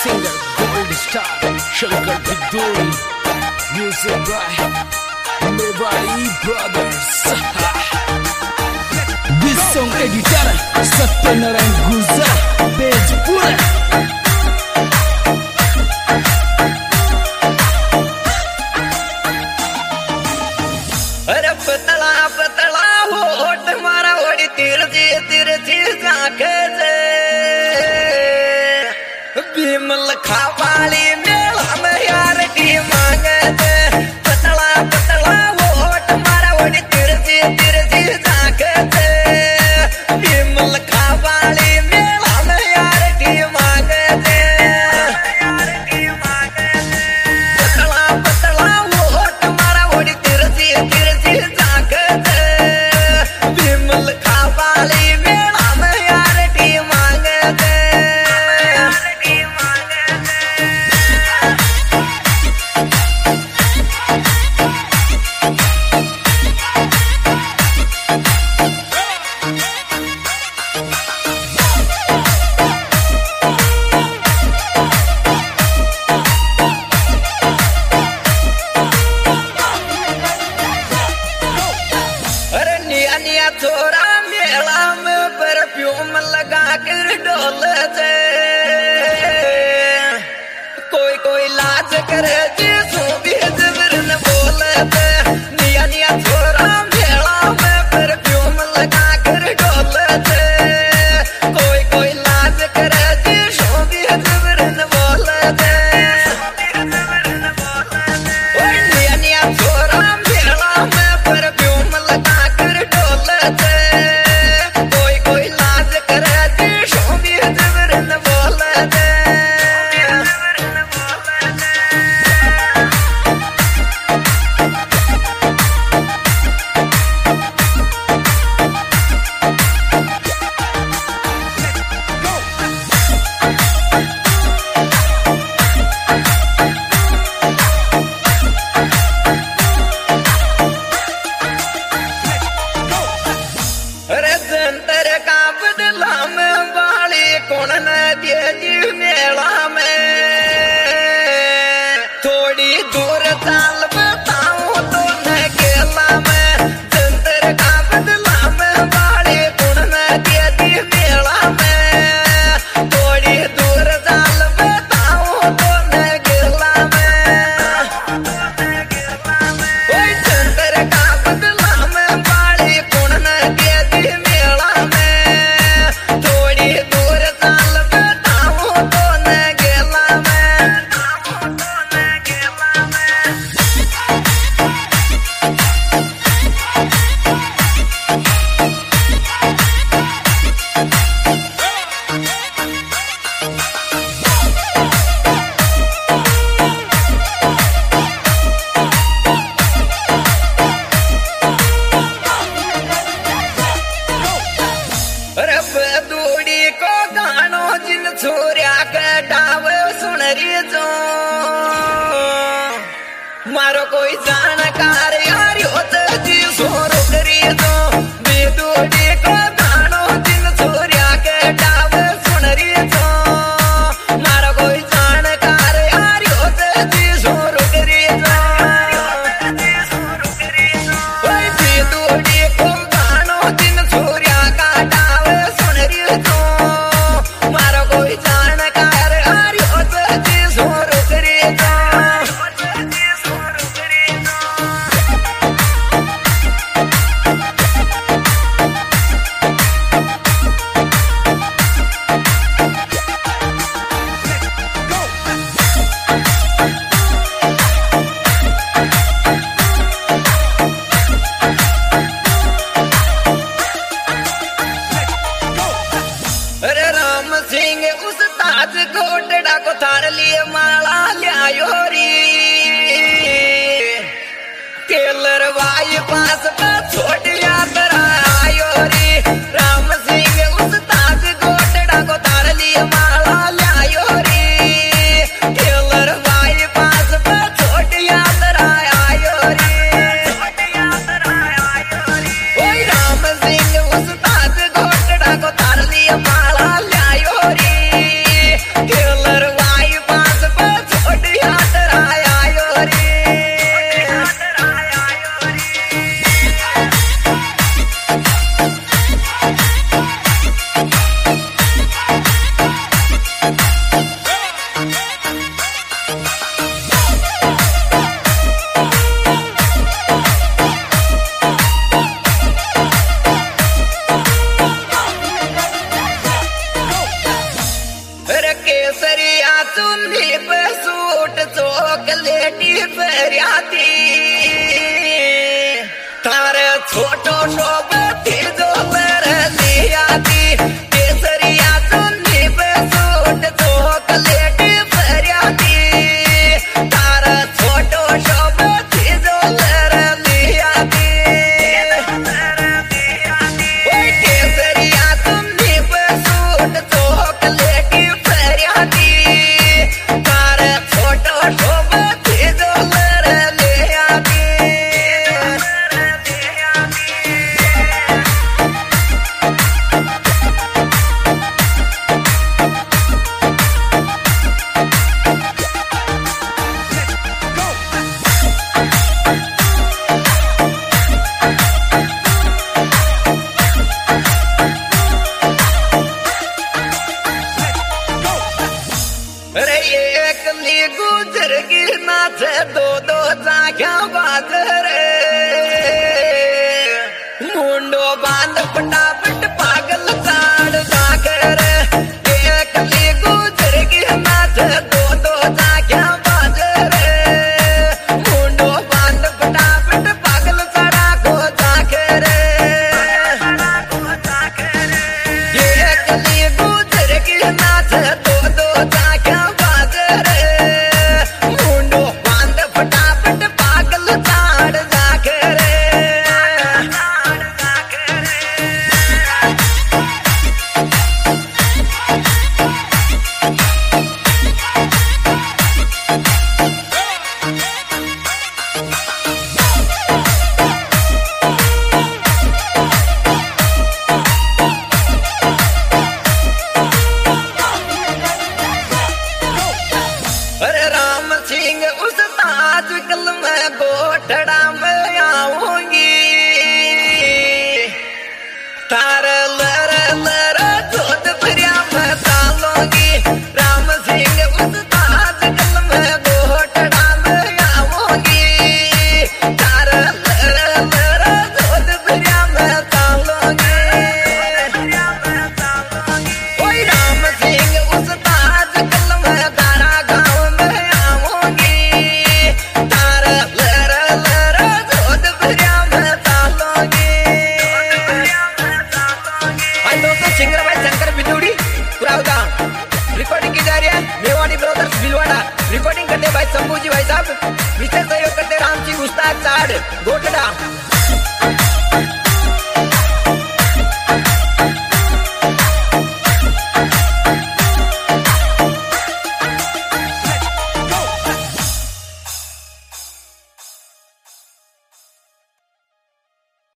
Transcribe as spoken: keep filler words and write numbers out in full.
singer Gold Star Shankar Biduri, music by Mewari Brothers. This song editor Satyanarayan Guzar, Bezpura. अरे पतला पतला होठ मारा ओडी तिरछी तिरछी आंखें से बिमल खावाली मेला में यार की मांगे थे। पतला पतला होठ मारा ओडी तिरछी तिरछी आंखें से बिमल खावाली मेला में यार की मांगे थे। पतला पतला होठ मारा ओडी तिरछी तिरछी आंखें से बिमल खावाली मेला में यार की मांगे थे। अरे निया निया छोरा मेला में परफ्यूम लगा कर डोले थे। कोई कोई लाज करे जिसू भी जबरन बोले थे। निया निया छोरा मेला में परफ्यूम लगा कर डोले थे। कोई कोई लाज करे जिसू भी जबरन बोले थे। ओए निया निया छोरा मेला में परफ्यूम लगा कर डोले थे। कोई कोई लाज करे जिसू भी जबरन बोले थे। अरे जंतर का बदला में बाली कौन न दे जी मेला में। थोड़ी दूर चाल बताऊं तो न केला में। जंतर का बदला में बाली कौन न दे जी मेला में। थोड़ी दूर चाल बताऊं तो न केला में। ओए जंतर का बदला में बाली कौन न दे जी मेला में। थोड़ी दूर चाल बताऊं तो न गेला में। अरे बदूड़ी को गानो जिन छोरिया के डावे सुन रही जो। मारो कोई जानकार यार होते जी सोरो करी जो। बदूड़ी को गानो जिन छोरिया के डावे सुन रही जो। मारो कोई जानकार यार होते जी सोरो करी जो। ओए बदूड़ी को गानो जिन छोरिया का डावे सुन रही जो। मारो कोई जानकार यार होते जी सोरो करी जो। अरे राम सिंह उस ताज घोटड़ा को थार लिए माला लियायो री। केलर वाई पास पर छोड़ यात्रा आयो री। राम सिंह उस ताज घोटड़ा को थार लिए माला लियायो री। केलर वाई पास पर छोड़ यात्रा आयो री। ओए राम सिंह उस ताज घोटड़ा को थार लिए माला लियायो री। केलर वाई चुन्नी पे सूट चॉकलेटी परियाती तारे छोटो शोभती जो पर लिया दी केसरिया चुन्नी पे सूट चॉकलेटी परियाती तारे छोटो शोभती जो पर लिया दी ओए केसरिया चुन्नी पे सूट चॉकलेटी परियाती तारे छोटो शोभती जो पर लिया दी अरे एक ली गुजर गिरना थे दो दो जाग्या बाज रे मुंडो बांध फटाफट पागल साड़ जाकर एक ली गुजर गिरना थे दो दो जाग्या बाज रे मुंडो बांध फटाफट पागल साड़ा को जाकर एक ली गुजर गिरना थे दो दो जाग्या उस ताज कल में गोठड़ा में आऊंगी तार लर लर जोध भरिया में तालूंगी राम सिंह उस ताज कल में गोठड़ा में आऊंगी तार लर लर जोध भरिया में तालूंगी ओए राम सिंह उस ताज कल में तारा गाँव में रिकॉर्डिंग की जा रही है मेवाड़ी ब्रदर्स भिलवाड़ा। रिकॉर्डिंग करते भाई शंभू जी भाई साहब, विशेष सहयोग करते राम सिंह उस्ताद चाड़ गोटड़ा।